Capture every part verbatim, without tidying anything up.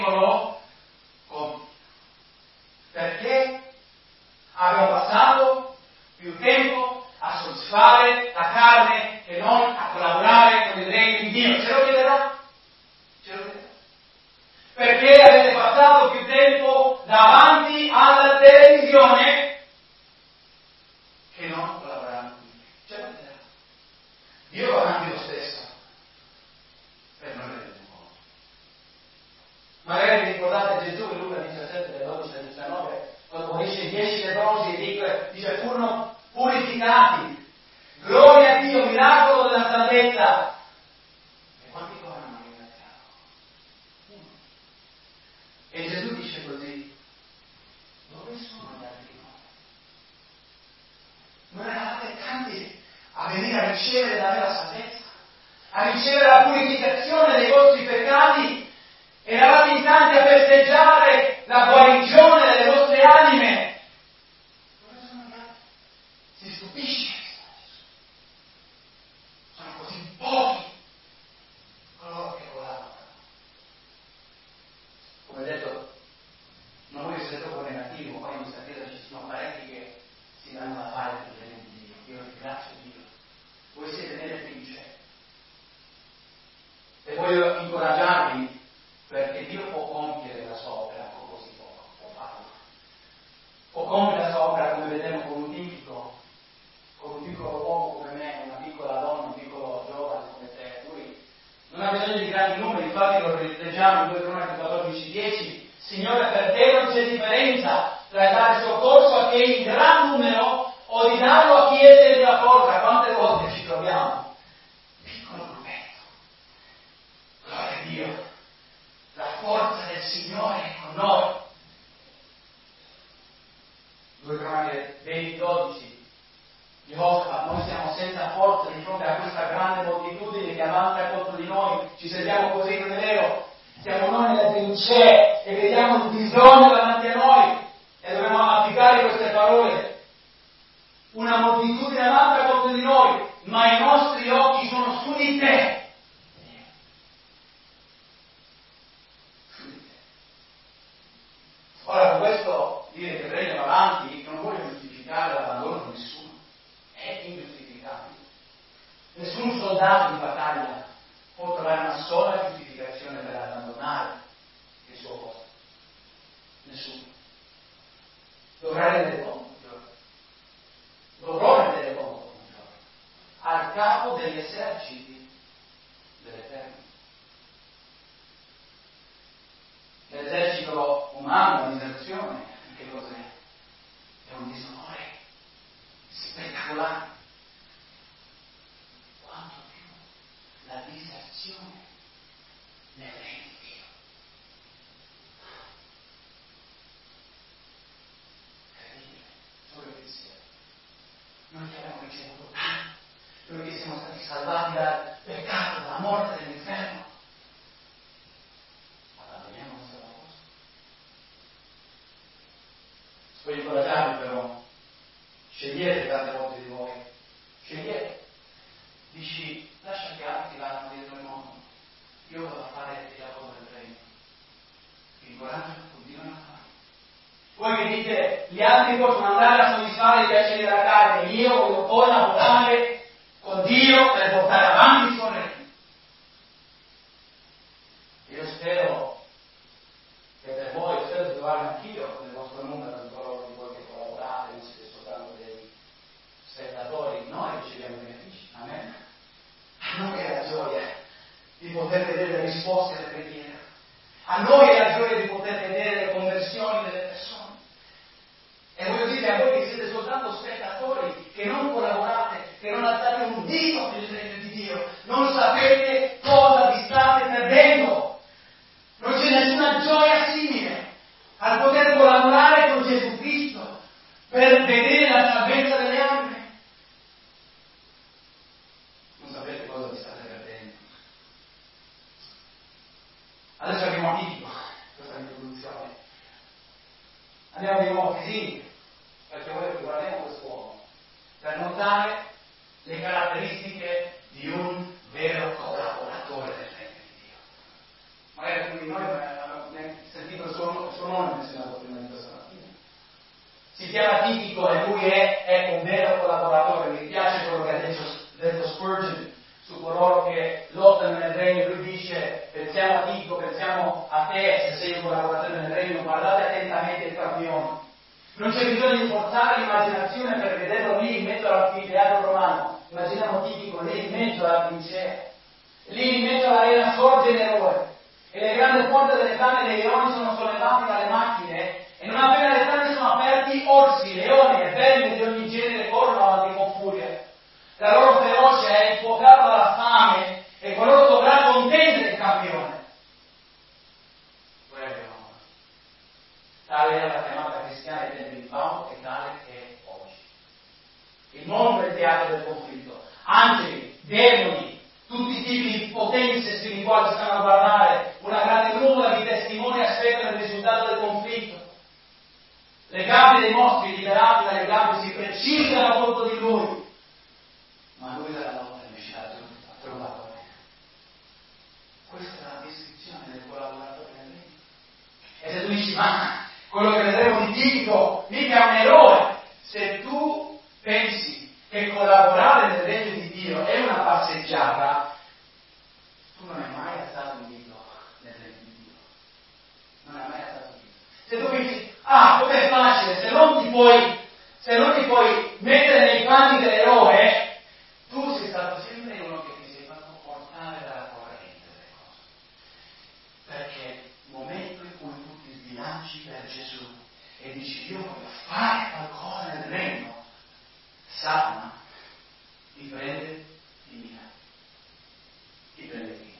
compito. Perché abbiamo passato più tempo a soddisfare la carne che non a collaborare con il regno di Dio. Ce lo chiederà? Ce lo chiederà. Perché avete passato più tempo davanti alla televisione che non collaborando con Dio. Ce lo chiederà. Dio va avanti lo stesso per non rendere conto. Magari vi ricordate Gesù in Luca diciassette, dodici al diciannove, quando guarisce i dieci leprosi e dice, dice furono purificati. Gloria a Dio, miracolo della salvezza. E quanti cuori hanno ringraziato? Uno. E Gesù dice così, dove sono gli altri nove? Non eravate tanti a venire a ricevere da me la salvezza, a ricevere la purificazione dei vostri peccati? Eravate in tanti a festeggiare la guarigione delle vostre anime? Dove sono gli altri? Si stupisce. Sono così pochi coloro che collaborano. Come detto, non voglio essere troppo negativo, poi in questa chiesa ci sono parecchi che si danno da fare per il regno di Dio. Io ringrazio Dio. Voi siete nelle trince. E voglio incoraggiarvi, perché Dio può compiere la sua opera con così poco, può farlo. Può compiere la sua opera, come vedremo, con un piccolo, con un piccolo uomo come me, una piccola donna, un piccolo giovane come te. Lui non ha bisogno di grandi numeri, infatti lo leggiamo in due Cronache quattordici dieci. Signore, per te non c'è differenza tra dare soccorso a chi è in gran numero o di darlo a chi è sempre alla porta. Quante volte ci troviamo? Piccolo gruppetto. Gloria a Dio. La forza del Signore è con noi. due Cronache venti dodici. Jehovah, noi siamo senza forza di fronte a questa grande moltitudine che avanza contro di noi. Ci sentiamo così, non è vero? Siamo noi nelle trincee e vediamo il bisogno davanti a noi e dobbiamo applicare queste parole. Una moltitudine avanza contro di noi, ma i nostri occhi sono su di te. Ora, con questo dire che il regno va avanti non vuole giustificare l'abbandono di nessuno, è ingiustificabile. Nessun soldato di battaglia può trovare una sola giustificazione per abbandonare il suo posto. Nessuno. Dovrà rendere conto un giorno. Dovrò rendere conto un giorno. Al capo degli eserciti dell'Eterno. L'esercito umano, la diserzione, che cos'è? È un disonore spettacolare. Quanto più la diserzione nel regno di Dio. Credibile, solo il pensiero. Noi che abbiamo ricevuto tanto, noi che siamo stati salvati dal peccato, dalla morte, dall'inferno. Voglio incoraggiarvi però, scegliete tante volte di voi, scegliete, dici lascia che altri vadano dietro il mondo, io vado a fare il lavoro del regno, vi incoraggio, continuano a fare. Voi che dite gli altri possono andare a soddisfare i piaceri della carne, io voglio collaborare con Dio per portare avanti il suo regno. Io spero che per voi, spero di trovarmi anch'io nel vostro numero di coloro di voi che collaborate, non siete soltanto dei spettatori, noi riceviamo i benefici, amen. A noi è la gioia di poter vedere le risposte alle preghiere, a noi è la gioia di poter vedere le conversioni delle persone. E voglio dire a voi che siete soltanto spettatori, che non collaborate, che non alzate un dito per il regno di Dio, non sapete cosa vi state perdendo. Non c'è nessuna gioia simile al poter collaborare con Gesù Cristo per vedere la salvezza delle anime. Non sapete cosa vi state perdendo. Adesso abbiamo finito questa introduzione. Andiamo di nuovo così, perché voglio che guardiamo quest'uomo, per notare le caratteristiche di un vero collaboratore del regno di Dio. Magari alcuni di noi chiama Tichico e lui è, è un vero collaboratore. Mi piace quello che ha detto, detto Spurgeon su coloro che lottano nel regno. Lui dice: pensiamo a Tichico, pensiamo a te, se sei un collaboratore nel regno, guardate attentamente il campione. Non c'è bisogno di forzare l'immaginazione per vederlo lì in mezzo all'anfiteatro romano. Immaginiamo Tichico lì in mezzo alla trincea, lì in mezzo all'arena sorge l'eroe, e le grandi porte delle tane dei leoni sono sollevate dalle macchine, e non appena le tane sono aperti, orsi, leoni e belve di ogni genere corrono avanti con furia. La loro ferocia è infuocata dalla fame, e coloro dovrà contendere il campione. Tale era la chiamata cristiana ai tempi di Paolo e tale è oggi. Il mondo è il teatro del conflitto. Angeli, demoni, tutti i tipi di potenze spirituali stanno a guardare. Una grande nuvola di testimoni aspettano il risultato del conflitto. Le gabbie dei mostri liberati dalle gabbie si precipitano contro di lui. Ma lui dalla lotta riuscirà a trovarlo. Questa è la descrizione del collaboratore del regno. E se tu dici: ma quello che vedremo di Tichico mica è un eroe, se tu pensi che collaborare nel regno di Dio è una passeggiata, tu non hai mai stato unito nel regno di Dio. Non hai mai stato unito. Se tu pensi: ah, com'è facile, se non ti puoi, se non ti puoi mettere nei panni dell'eroe, tu sei stato sempre uno che ti sei fatto portare dalla corrente delle cose. Perché il momento in cui tu ti sbilanci per Gesù e dici: io voglio fare qualcosa nel regno, Satana ti prende di mira, ti prende di mira.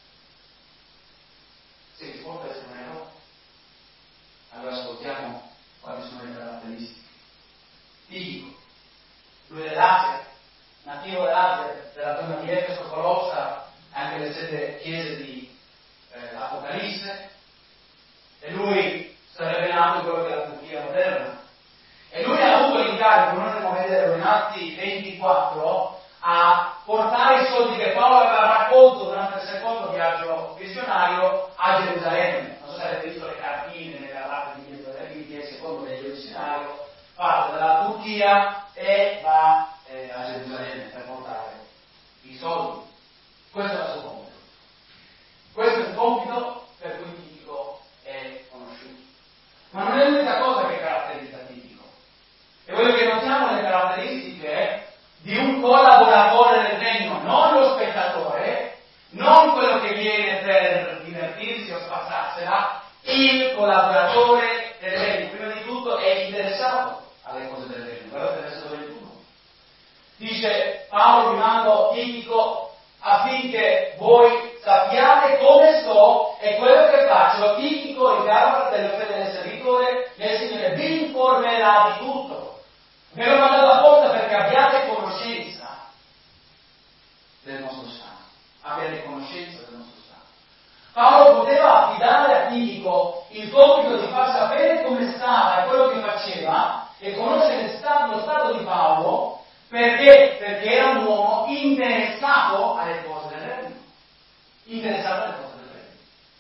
Se ti porta a essere un eroe, allora ascoltiamo quali sono le caratteristiche. Tichico, lui dell'Asia, nativo dell'Asia, della zona di Efeso, Colossa, anche le sette chiese di eh, Apocalisse, e lui sarebbe nato in quello che è la Turchia moderna. E lui ha avuto l'incarico, noi andiamo a vedere in Atti ventiquattro, a portare i soldi che Paolo aveva raccolto durante il secondo viaggio missionario a Gerusalemme. Non so se avete visto le cartine nella parte di dietro della Bibbia, il secondo viaggio missionario parte dalla Turchia e va eh, a Gerusalemme per portare i soldi. Questo è il suo compito. Questo è il compito per cui Tichico è conosciuto. Ma non è l'unica cosa che caratterizza Tichico. E voglio che notiamo le caratteristiche di un collaboratore del regno, non lo spettatore, non quello che viene per divertirsi o spazzarsela, il collaboratore del regno. Prima di tutto è interessato alle cose del regno. Guardate il versetto ventuno. Dice Paolo: vi mando Tichico affinché voi sappiate come sto e quello che faccio. Tichico, il caro fratello fedele servitore del Signore, vi informerà di tutto. Ve l'ho mandato apposta perché abbiate conoscenza del nostro Stato. Abbiate conoscenza del nostro Stato. Paolo poteva affidare a Tichico il compito di far sapere come stava e quello che faceva e conoscere lo stato, lo stato di Paolo, perché? Perché era un uomo interessato alle cose del regno. Interessato alle cose del regno.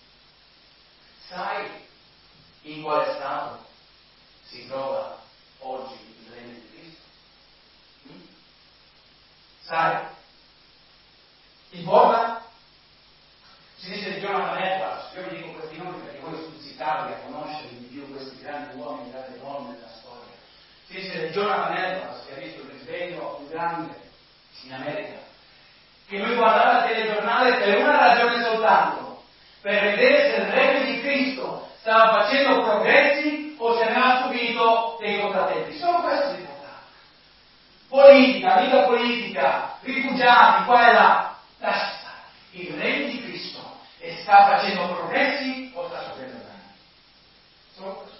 Sai in quale stato si trova oggi il regno di Cristo? Mm? Sai? Ti importa? Si dice di Jonathan Edwards, io vi dico questi nomi perché voi stuzzicarvi a conoscere di più questi grandi uomini e grandi donne della storia. Si dice di Jonathan Edwards, che ha visto il risveglio più grande in America, che lui guardava il telegiornale per una ragione soltanto, per vedere se il regno di Cristo stava facendo progressi o se aveva subito dei contrattempi. Solo questo si portava. Politica, vita politica, rifugiati, qua e là. Lascia stare. Il regno di Cristo e sta facendo progressi o sta subendo danni. Solo questo.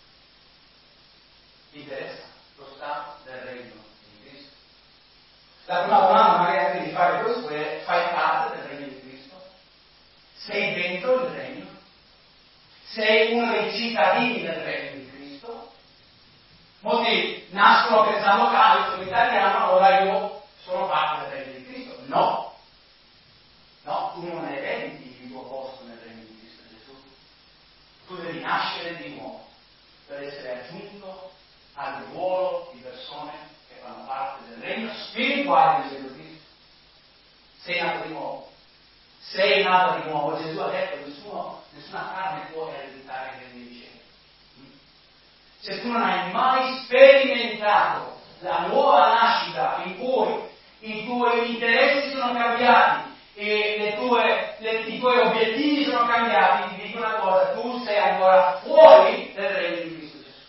Mi interessa lo stato del regno di Cristo. La prima domanda magari anche di fare questo è: fai parte del regno di Cristo? Sei dentro il regno? Sei uno dei cittadini del regno di Cristo? Molti nascono pensando che ah, io sono italiano, allora io sono parte del regno di Cristo. No. No, tu non eventi il tuo posto nel regno di Cristo Gesù. Tu devi nascere di nuovo per essere aggiunto al ruolo di persone che fanno parte del regno spirituale di Gesù Cristo. Sei nato di nuovo. Sei nato di nuovo. Gesù ha detto: nessuno, nessuna carne può ereditare il regno di cielo. Se tu non hai mai sperimentato la nuova nascita in cui i tuoi interessi sono cambiati e le tue, le, i tuoi obiettivi sono cambiati, ti dico una cosa: tu sei ancora fuori del regno di Cristo Gesù.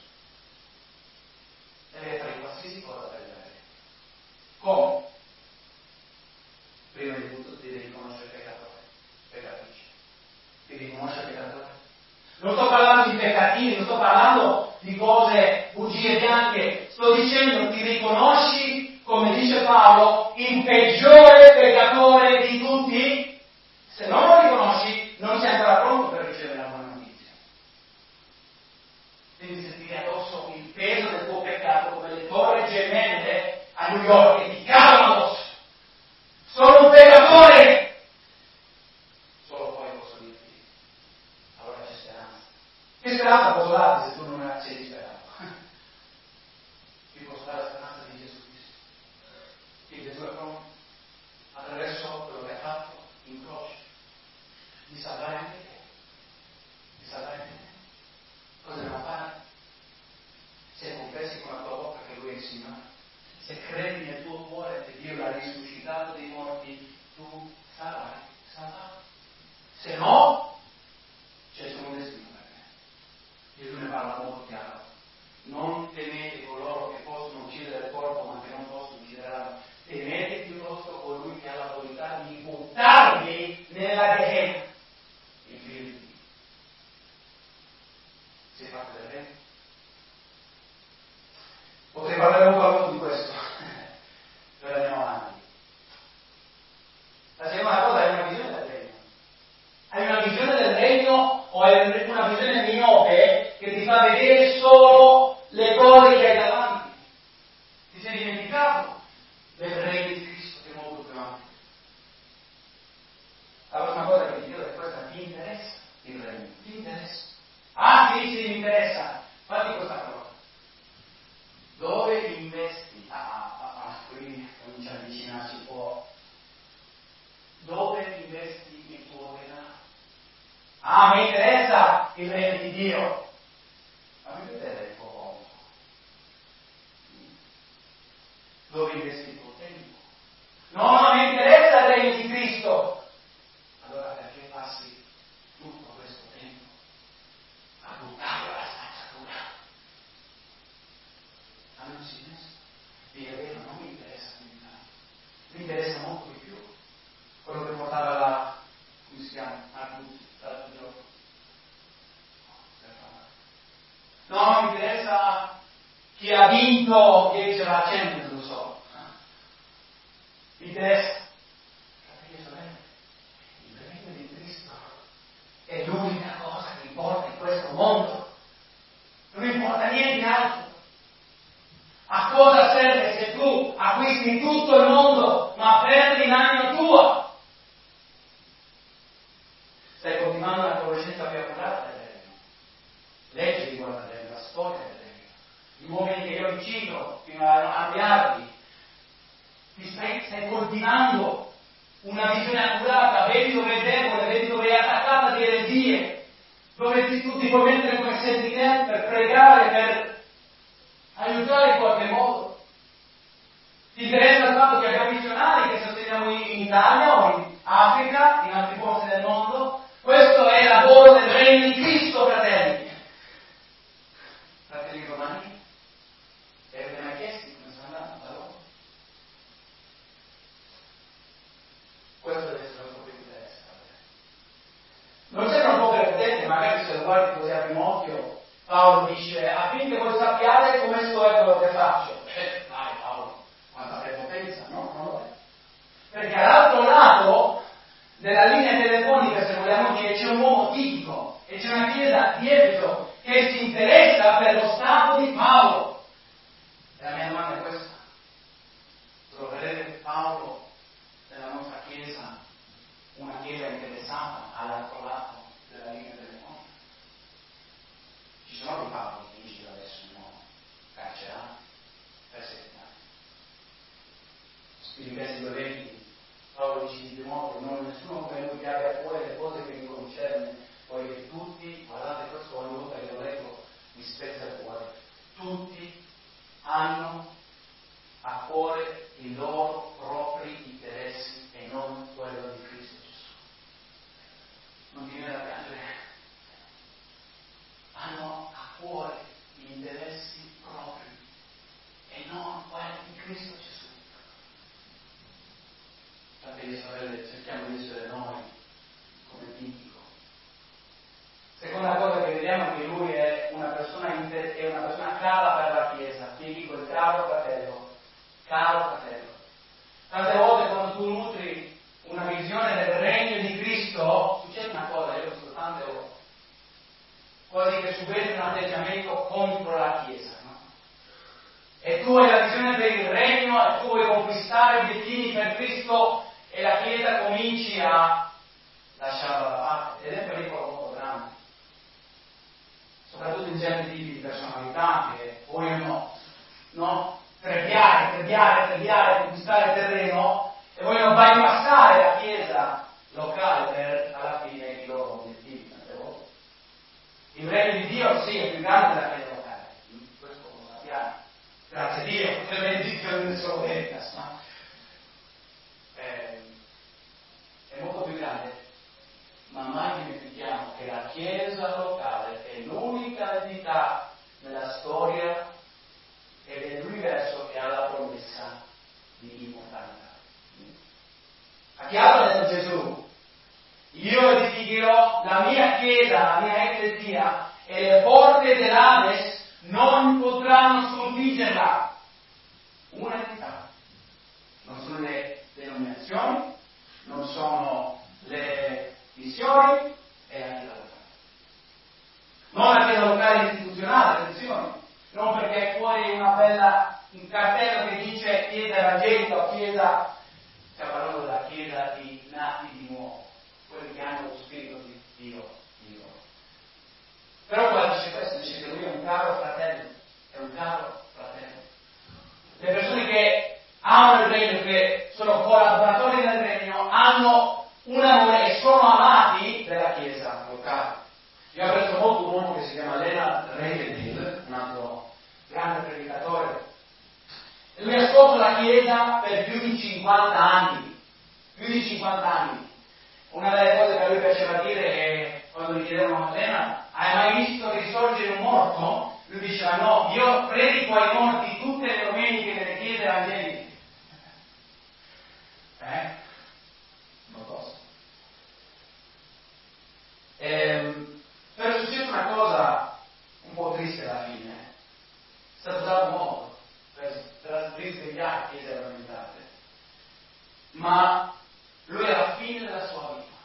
Deve fare qualsiasi cosa per il regno. Come? Prima di tutto ti devi conoscere peccatore, peccatrice. Ti devi conoscere peccatore. Non sto parlando di peccatini, non sto parlando di cose, bugie bianche, sto dicendo ti riconosci, come dice Paolo, il peggiore peccatore di tutti. Se non lo riconosci, non sei ancora pronto per ricevere la buona notizia. Devi sentire addosso il peso del tuo peccato come le torri gemelle a New York che ti cadono addosso. Sono un peccatore! Solo poi posso dirti, allora c'è speranza. Che speranza posso darti se tu non sei disperato? Ti posso dare la speranza di Gesù Cristo. Che Gesù è pronto, attraverso quello che ha fatto in croce, di salvare anche te. Di salvare anche te. Cosa devo fare? Se confessi con la tua bocca che Lui è il Signore, se credi nel tuo cuore che Dio l'ha risuscitato dei morti, tu sarai salvato. Se no, c'è solo un destino per te. Gesù ne parla molto chiaro. Non temete coloro che possono uccidere il corpo ma che non possono uccidere l'anima. Temete piuttosto colui che ha l'autorità di buttarvi nella Gehenna. Il figlio di Dio. Sei parte del regno? Potrei parlare un po' di questo. Però andiamo avanti. La seconda cosa è una visione del regno. Hai una visione del regno o hai una visione miope che ti fa vedere solo le cose che hai davanti? Ti sei dimenticato del regno di Cristo che è molto più ampio. La prossima cosa che ti chiedo è questa: ti interessa il regno? Ti interessa? Ah sì, sì, mi interessa. Fatti questa cosa. Dove investi? Ah, ah, ah, qui comincia a avvicinarsi un po'. Dove investi il tuo denaro? Ah, mi interessa il regno di Dio. Ma mi vedete il tuo conto? Dove investi il tuo tempo? No, non mi interessa il regno di Cristo. Allora perché passi tutto questo tempo a buttare la spazzatura? A me non si pensa. Dire vero, non mi interessa più di tanto. Mi interessa molto di più quello che portava la, come si chiama, Marcus, l'altro giorno. No, non mi interessa chi ha vinto, chi dice la Champions, lo so. Mi interessa. Fratelli e sorelle, il regno di Cristo è l'unica cosa che importa in questo mondo. Non importa niente altro. A cosa serve se tu acquisti tutto il mondo ma perdi l'anima tua? Stai coltivando una conoscenza più accurata del regno. Leggi riguardo al regno, la storia del regno, i uomini che io vicino fino a miliardi. Ti stai, stai coltivando una visione accurata, vedi dove è debole, vedi dove è attaccata di eresie, dove ti, tu ti puoi mettere come sentinella per pregare, per aiutare in qualche modo. Ti interessa il fatto che abbiamo missionari che sosteniamo in Italia o in Africa, in altri posti del mondo? Questo è il lavoro del regno di Cristo, fratelli. Fratelli romani, e avete mai chiesto come sta andando da loro? Questo deve essere il nostro primo interesse, fratelli. Non sembra un po' prepotente, magari se lo guardi così a primo occhio. Paolo dice: affinché voi sappiate come sto è quello che faccio. Eh, dai Paolo, quanta prepotenza, no? Non lo è. Perché all'altro lato della linea telefonica, se vogliamo dire, c'è un uomo tipico e c'è una chiesa di Efeso che si interessa per lo stato di Paolo. E la mia domanda è questa: troverete Paolo nella nostra chiesa, una chiesa interessata all'altro lato della linea telefonica? Ci sono dei Paoli che dicono adesso no, Filippesi due venti, Paolo dice di modo che non nessuno come lui che abbia a cuore le cose che mi concerne, poiché tutti, guardate questo ogni volta che lo leggo mi spezza il cuore, tutti hanno a cuore i loro propri interessi e non quello di Cristo Gesù. Non ti viene da piangere? Hanno a cuore gli interessi propri e non quelli di Cristo Gesù. Fratelli e sorelle, cerchiamo di essere noi come Tichico. Seconda cosa che vediamo è che lui è una persona, inter- è una persona cara per la Chiesa. Tichico è caro fratello, caro fratello. Tante volte quando tu nutri una visione del regno di Cristo, succede una cosa, io ho visto tante volte, quasi che subentra un atteggiamento contro la Chiesa, no? E tu hai la visione per il regno e tu vuoi conquistare obiettivi per Cristo e la Chiesa cominci a lasciarla da parte. Ed è un pericolo molto grande. Soprattutto in certi tipi di personalità che vogliono, no? Trebbiare, trebbiare, trebbiare, conquistare terreno e vogliono bypassare la Chiesa locale per alla fine i loro obiettivi. Tante volte. Il regno di Dio sì è più grande della Chiesa locale, questo lo sappiamo. Grazie a Dio, per benedizione del suo Veritas, no? È, è molto più grande, ma mai dimentichiamo che la Chiesa locale è l'unica entità nella storia ed è l'universo che ha la promessa di immortalità. A chi altro ha detto Gesù? Io edificherò la mia Chiesa, la mia ecclesia, e le porte dell'Ades non potranno sconfiggerla. Una entità. Non sono le denominazioni, non sono le missioni e la Chiesa locale. Non la Chiesa locale istituzionale, attenzione. Non perché fuori una bella, un cartello che dice Chiesa evangelica o Chiesa, stiamo parlando della Chiesa di nati di nuovo, quelli che hanno lo spirito di Dio in loro. Però qua dice questo, dice che lui è un caro fratello, è un caro fratello. Le persone che amano il regno, che sono collaboratori del regno, hanno un amore e sono amati della Chiesa locale. Io ho apprezzo molto un uomo che si chiama Leonard Ravenhill, un altro grande predicatore. E lui ha svolto la Chiesa per più di cinquanta anni. Più di cinquanta anni. Una delle cose che a lui piaceva dire è, quando gli chiedevano a Leonard, hai mai visto risorgere un morto? Lui diceva no, io predico ai morti tutte le domeniche nelle chiese evangeliche. Eh? Non posso. Ehm, però succede una cosa un po' triste alla fine. È stato usato molto per, per risvegliare chiese ornamentate. Ma lui alla fine della sua vita,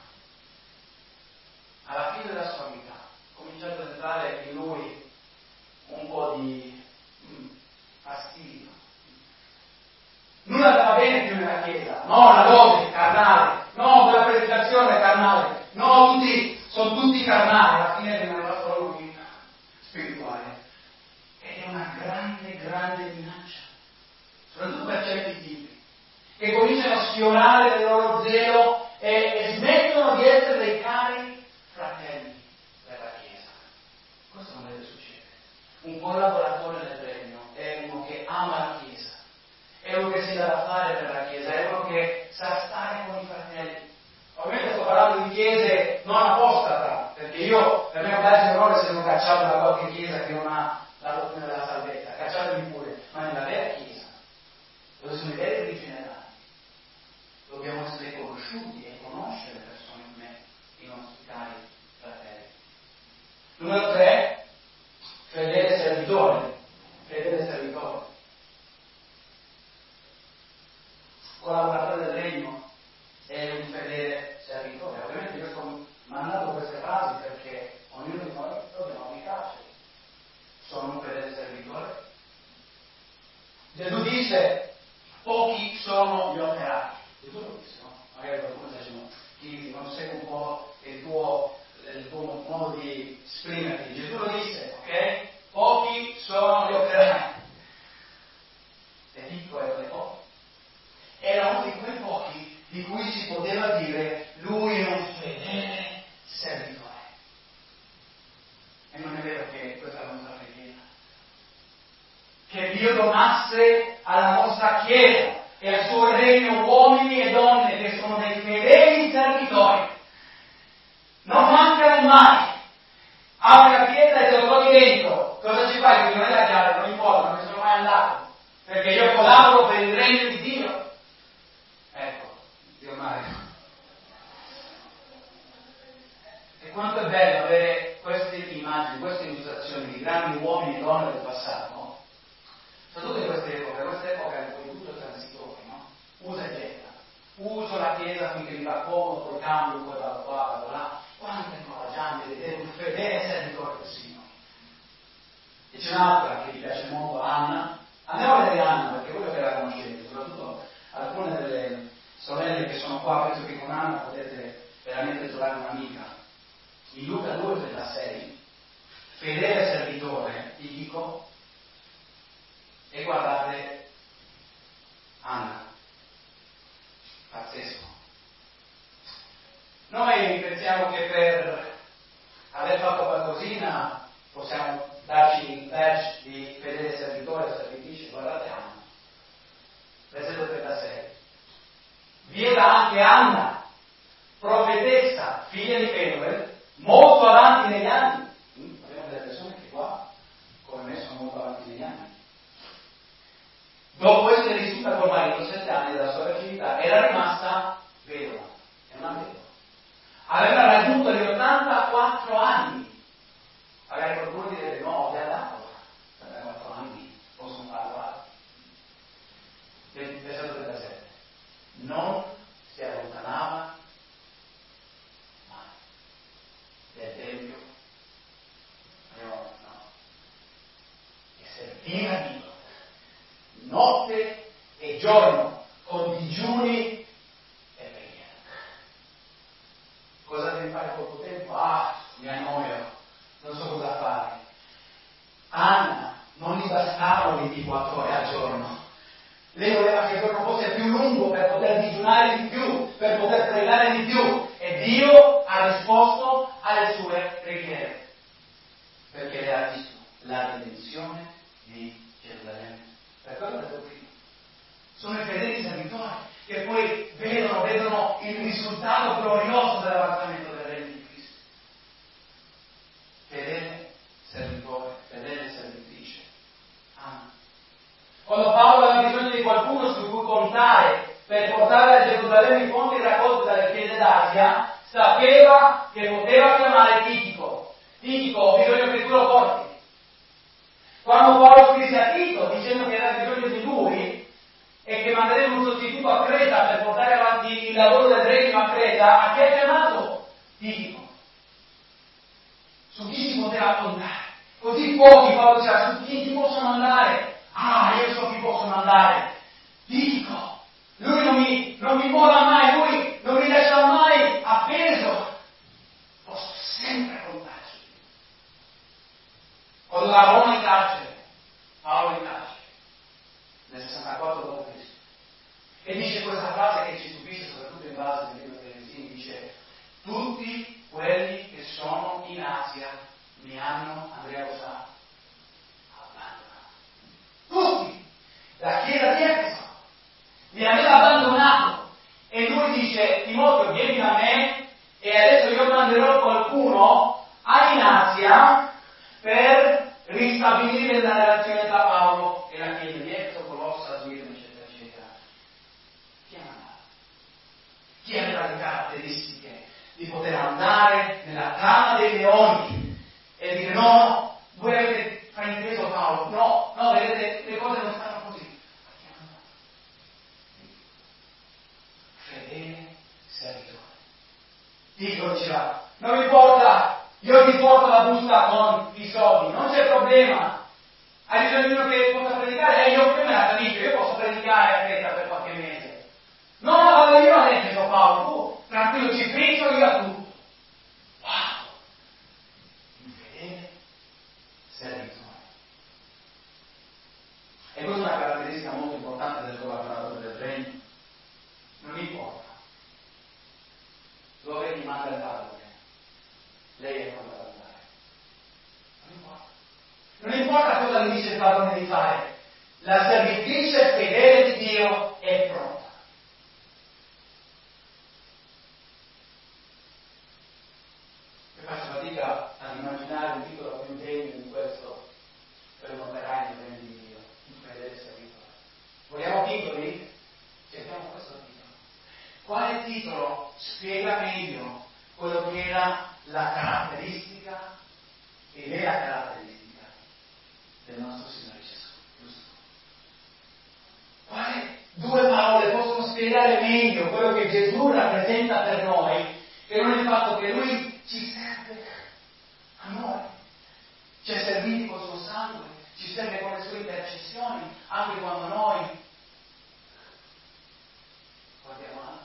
alla fine della sua vita, ha cominciato ad entrare in lui un po' di mm, fastidio. Nulla andava bene più nella Chiesa, no, la lode carnale, no, quella predicazione carnale, no, tutti, sono tutti carnali, alla fine rimaneva solo lui spirituale. Ed è una grande, grande minaccia, soprattutto per certi tipi, che cominciano a sfiorare il loro zelo e, e smettono di essere dei cari fratelli per la Chiesa. Questo non deve succedere. Un collaboratore del regno è uno che ama la Chiesa, è uno che si dà da fare per la Chiesa, è uno che sa stare con i fratelli. Ovviamente sto parlando di chiese non apostata, perché io, per me è un grande errore se non cacciato da qualche chiesa che non ha la dottrina della salvezza, cacciatemi pure, ma nella vera Chiesa, dove sono i veri rigenerati, dobbiamo essere conosciuti e conoscere le persone come i nostri cari fratelli. Numero tre, fedele servitore. Fedele servitore. Collaboratore del regno è un fedele servitore. Ovviamente io sto mandando queste frasi perché ognuno di noi dobbiamo applicarci. Sono un fedele servitore. Gesù disse, pochi sono gli operai. Gesù lo disse, no? Magari qualcuno sta dicendo, chi non segue un po' il tuo, il tuo modo di esprimerti. Gesù lo disse, ok? Pochi sono gli operai. E dico erano le pochi. Erano che Dio donasse alla nostra Chiesa e al suo regno uomini e donne che sono dei fedeli servitori. Non mancano mai. Apri la Chiesa e te lo trovi dentro. Cosa ci fai? Che non è la chiave, non importa, non mi sono mai andato. Perché io collaboro per il regno di Dio. Ecco, Dio Mario. E quanto è bello avere queste immagini, queste illustrazioni di grandi uomini e donne del passato, no? Soprattutto in queste epoche, questa epoca è poi tutto transitorio, no? Usa e getta. Uso la Chiesa finché mi va comodo, poi cambio, poi vado qua, vado là. Quanto è incoraggiante vedere un fedele servitore del Signore. E c'è un'altra che mi piace molto, Anna. Andiamo a vedere Anna, perché voi che la conoscete, soprattutto alcune delle sorelle che sono qua, penso che con Anna potete veramente trovare un'amica. In Luca due trentasei, fedele servitore, vi dico, e guardate Anna, pazzesco. Noi pensiamo che per aver fatto qualcosina possiamo darci il badge di fedele servitore o servitrice. Guardate Anna, versetto trentasei. Vi era anche Anna, profetessa, figlia di Penuel, molto avanti negli anni. Abbiamo delle persone che qua, come me, sono molto avanti negli anni. Dopo essere vissuta col marito sette anni della sua virginità, era rimasta vedova. È una vedova. Aveva raggiunto gli ottantaquattro anni. Magari qualcuno direbbe no, è andato. ottantaquattro anni possono farlo. Versetto trentasette. Non si allontanava mai del Tempio. No, no. E serviva Dio. Notte e giorno, con digiuni e preghiera. Cosa devi fare poco tempo? Ah, mi annoio, non so cosa fare. Anna non gli bastavano ventiquattro ore al giorno. Lei voleva che il giorno fosse più lungo per poter digiunare di più, per poter pregare di più. E Dio ha risposto alle sue preghiere. Perché lei ha visto la redenzione di Gerusalemme. Per quello che ho detto prima. Sono i fedeli servitori che poi vedono, vedono il risultato glorioso dell'avanzamento del regno di Cristo. Fedele servitore, fedele servitrice. Anna. Quando Paolo aveva bisogno di qualcuno su cui contare per portare a Gerusalemme i fondi raccolti dalle chiese d'Asia, sapeva che poteva chiamare Titico. Titico, ho bisogno che tu lo porti. Quando Paolo scrisse a Tito dicendo che era bisogno di lui e che manderemo un sostituto a Creta per portare avanti il lavoro del regno a Creta, a chi ha chiamato? Titico. Su chi si poteva contare? Così pochi Paolo diceva, su chi ti possono andare? Ah, io so chi posso mandare. Titico. Lui non mi, non mi molla mai, lui non mi lascia mai appeso. Posso sempre contarci. Quando l'avevano in carcere, Paolo in carcere, nel sessantaquattro dopo Cristo, e dice questa frase che ci stupisce soprattutto in base al libro dei Efesini, dice: tutti quelli che sono in Asia mi hanno, Andrea lo sa, abbandonato. Tutti! La chiesa di Efeso li aveva abbandonato, e lui dice: Timoteo, vieni da me e adesso io manderò qualcuno in Asia per ristabilire la relazione tra Paolo e la chiesa di Efeso, Colossa, Smirne, eccetera, eccetera. Chi è mandato? Chi aveva le caratteristiche di poter andare nella tana dei leoni e dire: no, no, voi avete frainteso Paolo, no, no, vedete, le cose non stanno così. Ma chi è mandato? Fedele servitore. Dico, diceva, non mi importa, io ti porto la busta con i soldi, non c'è problema. Hai bisogno di uno che possa predicare? Eh, io prima la dico, io posso predicare a Creta per qualche mese. No, no, vado io a Efeso, Paolo, tu, tranquillo, ci penso io a tutto. Wow! Un fedele servitore. E questa è una caratteristica molto importante del collaboratore del regno. Non importa dove ti manda il padrone, lei è quando da andare. Non importa. Non importa cosa gli dice il padrone di fare, La servitrice fedele di Dio è pronta. Io faccio fatica ad immaginare un titolo più degno di questo per un operaio nel regno di Dio, un fedele servitore. Vogliamo titoli? Cerchiamo questo titolo. Quale titolo spiega meglio quello che era la caratteristica ed è la caratteristica del nostro Signore Gesù, giusto? Quale due parole possono spiegare meglio quello che Gesù rappresenta per noi, che non è il fatto che Lui ci serve a noi, ci è servito col suo sangue, ci serve con le sue intercessioni, anche quando noi guardiamo avanti.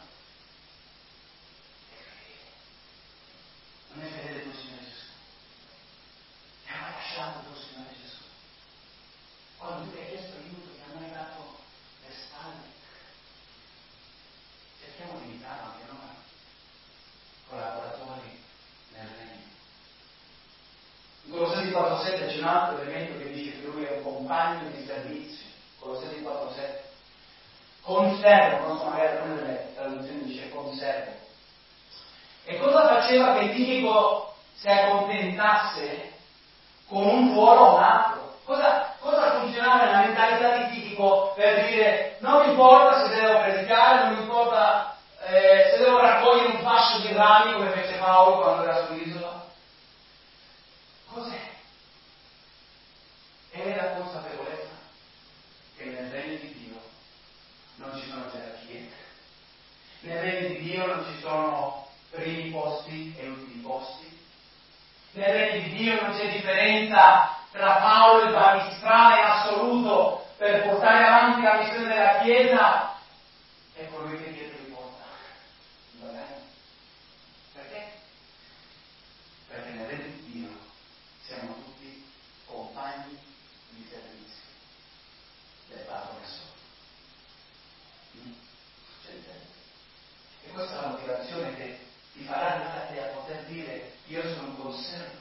Non è fedele il tuo Signore Gesù. E ha mai lasciato il tuo Signore Gesù. Quando tu hai chiesto aiuto, ti ha mai dato le spalle. Cerchiamo di imitare anche noi, collaboratori nel regno. In Colossesi quattro sette c'è un altro elemento che dice che lui è un compagno di servizio. Colossesi quattro sette. Conservo, non so, magari alcune delle traduzioni dice conservo. E cosa faceva che Tichico si accontentasse con un ruolo o un altro? Cosa, cosa funzionava nella mentalità di Tichico per dire non mi importa se devo predicare, non mi importa eh, se devo raccogliere un fascio di rami come fece Paolo quando era sull'isola? Cos'è? È la consapevolezza che nel regno di Dio non ci sono gerarchie, nel regno di Dio non ci sono primi posti e ultimi posti. Nel regno di Dio non c'è differenza tra Paolo il magistrale assoluto per portare avanti la missione della Chiesa e colui che dietro li porta. Va bene? Perché? Perché nel regno di Dio siamo tutti compagni di servizio del Padre solo. E questa è la motivazione che ti farà arrivare a poter dire io sono un conservo,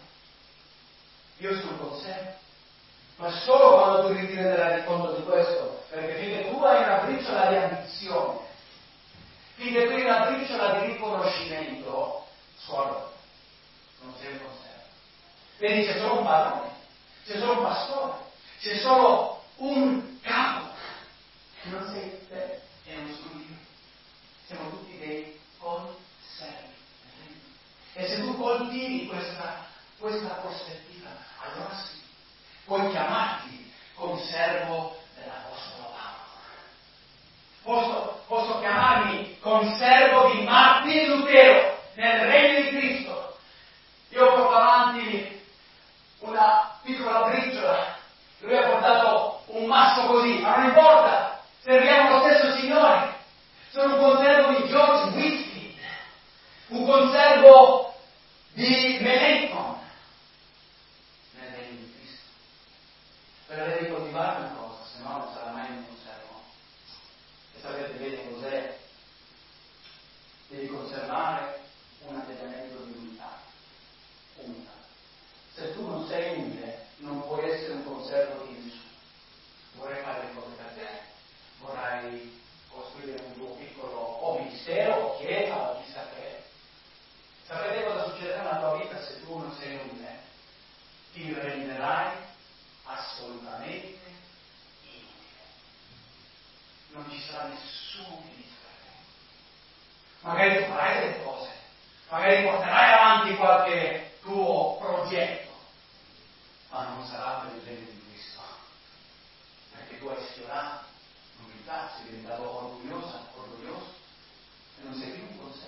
io sono un conservo, ma solo quando tu ti renderai conto di questo, perché finché tu hai una briciola di ambizione, finché tu hai una briciola di riconoscimento, solo non sei un conservo. Vedi, c'è solo un padrone, c'è solo un pastore, c'è solo un capo, non sei te e non sono io, siamo tutti dei conservi. E se tu coltivi questa, questa prospettiva, allora sì, puoi chiamarti conservo dell'Apostolo Paolo. Posso, posso chiamarmi conservo di Martin Lutero nel regno di Cristo. Io porto avanti una piccola briciola, lui ha portato un masso così, ma non importa, serviamo lo stesso Signore. Sono un conservo di George Whitfield, un conservo di Melanchthon nel regno di Cristo. Però devi coltivare una cosa, se no non sarà mai un conservo. E sapete bene cos'è? Devi conservare un atteggiamento di unità. Unità. Se tu non sei umile, non puoi essere un conservo di nessuno. Vorrai fare le cose per te, vorrai costruire un tuo piccolo o ministero, o chiesa, o chissà che. Sapete cosa succederà nella tua vita se tu non sei umile? Ti renderai assolutamente inutile. Non ci sarà nessuno che ti serve. Magari tu farai delle cose, magari porterai avanti qualche tuo progetto, ma non sarà per il regno di Cristo. Perché tu hai sfiorato l'umiltà, sei diventato orgogliosa, orgoglioso, e non sei più un conservo.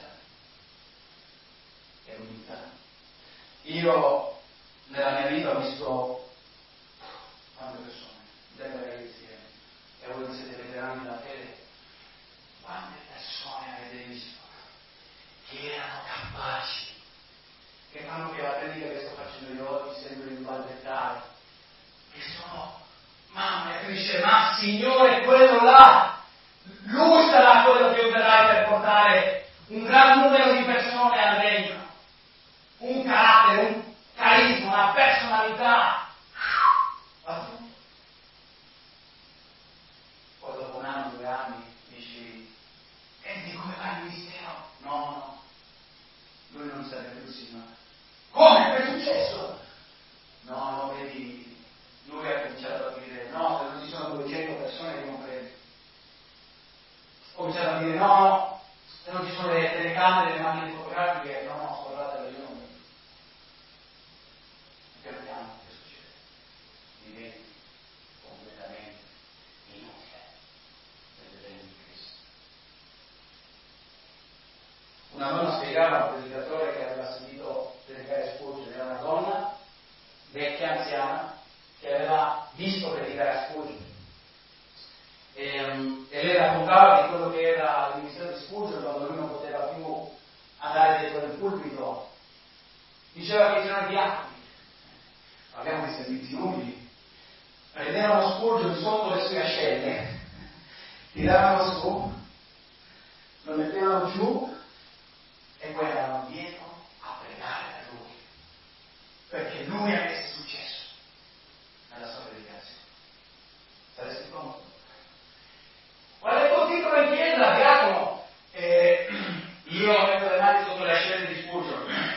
È l'unità. Io nella mia vita ho visto quante persone, delle insieme, e voi che siete veterani della fede, quante persone avete visto che erano capaci, che fanno che la predica che sto facendo io oggi sembri un balbettare, che sono, mamma, e tu dici, ma Signore, quello là, lui sarà quello che userai per portare un gran numero di persone al regno. Un carattere, un carisma, una personalità. Cerimonia che aveva visto predicare a Spurgeon. E, um, e lei raccontava di quello che era il ministero di Spurgeon quando lui non poteva più andare dietro il pulpito. Diceva che c'erano diavoli, parliamo di servizi umili, prendevano Spurgeon sotto le sue ascelle, tiravano su, lo mettevano giù e poi andavano dietro a pregare per lui, perché lui avesse successo nella sua predicazione. Saresti comodo? Guarda il tuo titolo in chiesa, diacono, eh, io metto le mani sotto le ascelle di Spurgeon.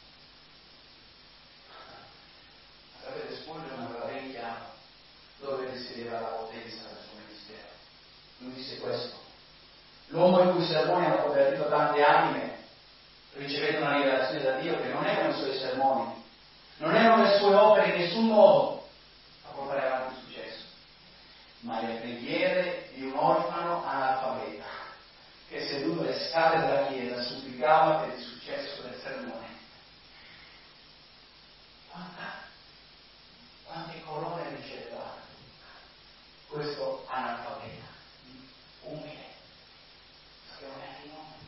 Sapete, Spurgeon aveva ben chiaro dove risiedeva la potenza del suo ministero. Lui disse questo: l'uomo in cui i sermoni hanno convertito tante anime, ricevendo una rivelazione da Dio, che non erano i suoi sermoni, non erano le sue opere in nessun modo a portare avanti il successo, ma le preghiere di un orfano analfabeta che seduto alle scale della chiesa supplicava per il successo del sermone. Quanta, quante corone riceveva questo analfabeta, umile, sapeva neanche il nome,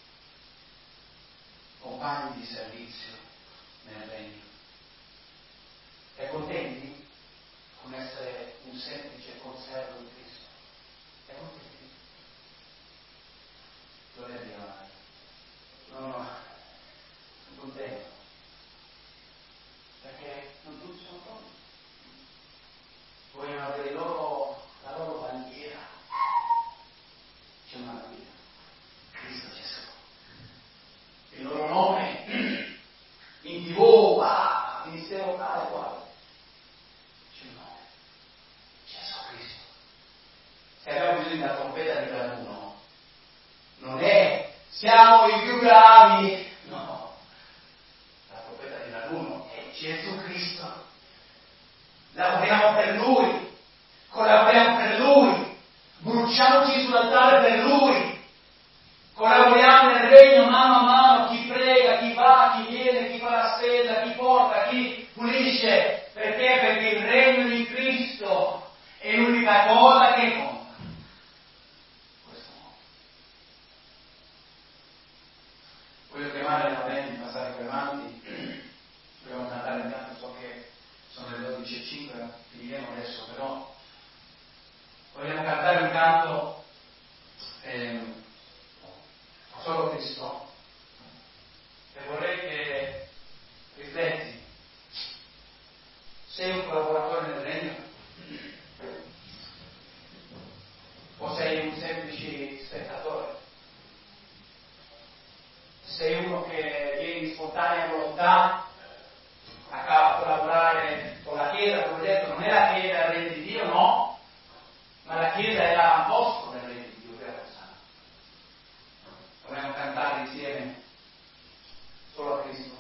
compagni di servizio nel regno. E contenti con essere un semplice conservo di Cristo? E contenti? Gloria a Dio. No, no, sono contento. Perché non tutti sono pronti. Vogliono avere loro, la loro bandiera. C'è una bandiera. Cristo Gesù. Il loro nome. In tivù, ah, ministero locale, quale? C'è un nome. Gesù Cristo. Se abbiamo bisogno della trompetta di raduno, non è siamo i più bravi, no. La trompetta di raduno è Gesù Cristo. Lavoriamo per Lui, collaboriamo per Lui, bruciamoci sull'altare per Lui, collaboriamo nel regno mano a mano, chi prega, chi va, chi viene, chi fa la spesa, chi porta, chi pulisce. Perché? Perché il regno di Cristo è l'unica cosa che conta. Questo no. Voglio chiamare la band, passare per avanti. Dobbiamo cantare intanto, so che sono le dodici e cinque, finiremo adesso, però vogliamo cantare un canto eh, solo Cristo. E vorrei che rifletti. Sei un collaboratore nel regno? O sei un semplice spettatore? Sei uno che viene di spontanea volontà a collaborare con la Chiesa, come ho detto, non è la Chiesa il regno di Dio, no, ma la Chiesa è l'avamposto del regno di Dio, vero Santo? Vorremmo cantare insieme solo a Cristo.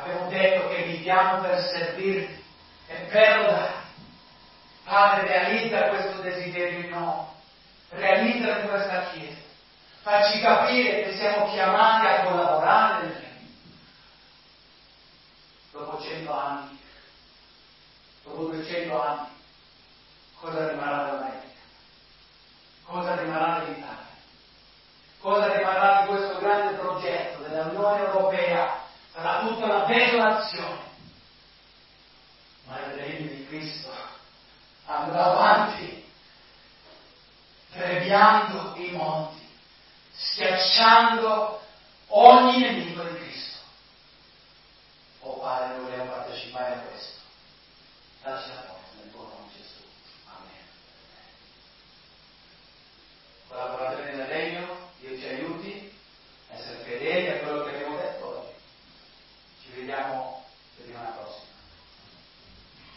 Abbiamo detto che viviamo per servirti e per lodarti. Padre, realizza questo desiderio in noi, realizza in questa Chiesa, facci capire che siamo chiamati a collaborare nel Regno. Dopo cento anni, dopo duecento anni, cosa rimarrà dell'America? Cosa rimarrà dell'Italia? Cosa rimarrà di questo grande progetto dell'Unione Europea? Sarà tutta una desolazione. Ma il Regno di Cristo andrà avanti, trebiando i monti, schiacciando ogni nemico di Cristo. Oh Padre, noi vogliamo partecipare a questo. Dacci la forza nel tuo nome, Gesù. Amen. Collaboratori nel Regno, Dio ci aiuti a essere fedeli a quello che abbiamo detto oggi. Ci vediamo settimana